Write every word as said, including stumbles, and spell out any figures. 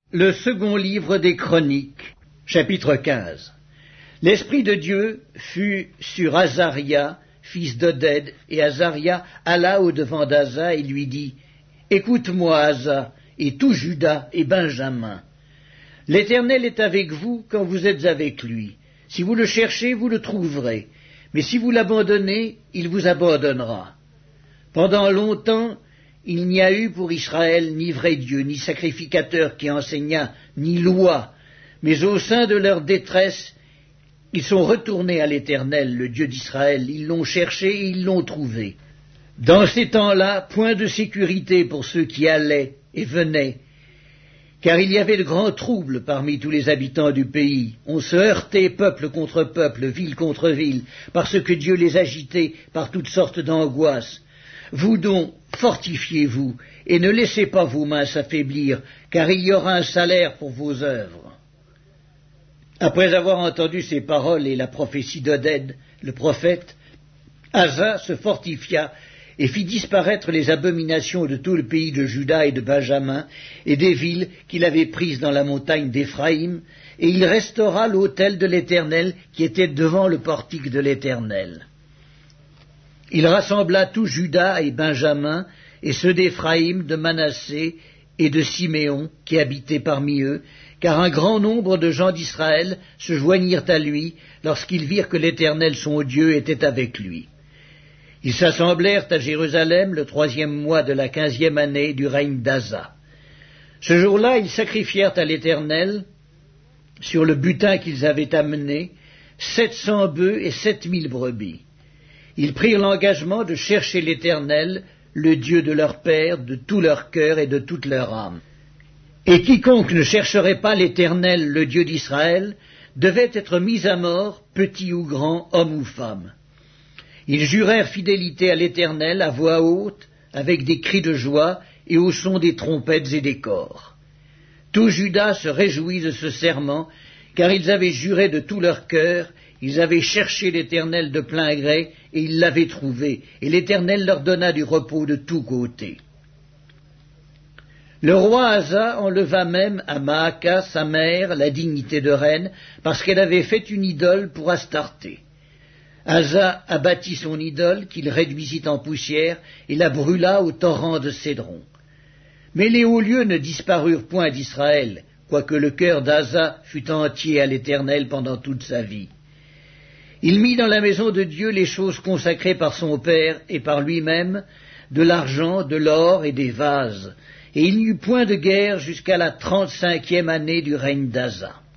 Le second livre des Chroniques, chapitre quinze. L'Esprit de Dieu fut sur Azaria, fils d'Oded, et Azaria alla au-devant d'Asa et lui dit « Écoute-moi, Asa, et tout Juda et Benjamin. L'Éternel est avec vous quand vous êtes avec lui. Si vous le cherchez, vous le trouverez. Mais si vous l'abandonnez, il vous abandonnera. Pendant longtemps, il n'y a eu pour Israël ni vrai Dieu, ni sacrificateur qui enseignât, ni loi. Mais au sein de leur détresse, ils sont retournés à l'Éternel, le Dieu d'Israël. Ils l'ont cherché et ils l'ont trouvé. Dans ces temps-là, point de sécurité pour ceux qui allaient et venaient, car il y avait de grands troubles parmi tous les habitants du pays. On se heurtait peuple contre peuple, ville contre ville, parce que Dieu les agitait par toutes sortes d'angoisses. Vous donc, fortifiez-vous, et ne laissez pas vos mains s'affaiblir, car il y aura un salaire pour vos œuvres. Après avoir entendu ces paroles et la prophétie d'Oded, le prophète, Asa se fortifia et fit disparaître les abominations de tout le pays de Juda et de Benjamin, et des villes qu'il avait prises dans la montagne d'Éphraïm, et il restaura l'autel de l'Éternel qui était devant le portique de l'Éternel. Il rassembla tout Juda et Benjamin, et ceux d'Éphraïm, de Manassé et de Siméon, qui habitaient parmi eux, car un grand nombre de gens d'Israël se joignirent à lui lorsqu'ils virent que l'Éternel son Dieu était avec lui. Ils s'assemblèrent à Jérusalem le troisième mois de la quinzième année du règne d'Asa. Ce jour-là, ils sacrifièrent à l'Éternel, sur le butin qu'ils avaient amené, sept cents bœufs et sept mille brebis. Ils prirent l'engagement de chercher l'Éternel, le Dieu de leur père, de tout leur cœur et de toute leur âme. Et quiconque ne chercherait pas l'Éternel, le Dieu d'Israël, devait être mis à mort, petit ou grand, homme ou femme. Ils jurèrent fidélité à l'Éternel à voix haute, avec des cris de joie et au son des trompettes et des cors. Tout Juda se réjouit de ce serment, car ils avaient juré de tout leur cœur, ils avaient cherché l'Éternel de plein gré, et ils l'avaient trouvé, et l'Éternel leur donna du repos de tous côtés. Le roi Asa enleva même à Maaka, sa mère, la dignité de reine, parce qu'elle avait fait une idole pour Astarté. Asa abattit son idole, qu'il réduisit en poussière, et la brûla au torrent de Cédron. Mais les hauts lieux ne disparurent point d'Israël, quoique le cœur d'Asa fût entier à l'Éternel pendant toute sa vie. Il mit dans la maison de Dieu les choses consacrées par son père et par lui-même, de l'argent, de l'or et des vases, et il n'y eut point de guerre jusqu'à la trente-cinquième année du règne d'Asa.